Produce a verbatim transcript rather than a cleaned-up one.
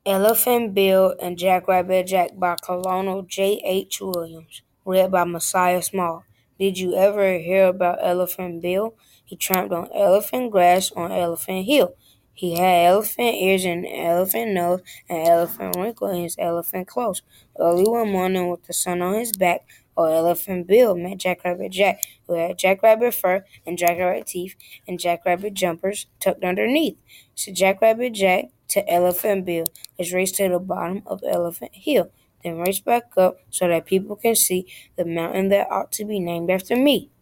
Elephant Bill and Jackrabbit Jack by Colonel J H. Williams, read by Messiah Small. Did you ever hear about Elephant Bill? He tramped on elephant grass on Elephant Hill. He had elephant ears and an elephant nose and elephant wrinkle in his elephant clothes. Early one morning with the sun on his back, old Elephant Bill met Jackrabbit Jack, who had jackrabbit fur and jackrabbit teeth and jackrabbit jumpers tucked underneath. So Jackrabbit Jack to Elephant Bill, let's race to the bottom of Elephant Hill, then race back up so that people can see the mountain that ought to be named after me.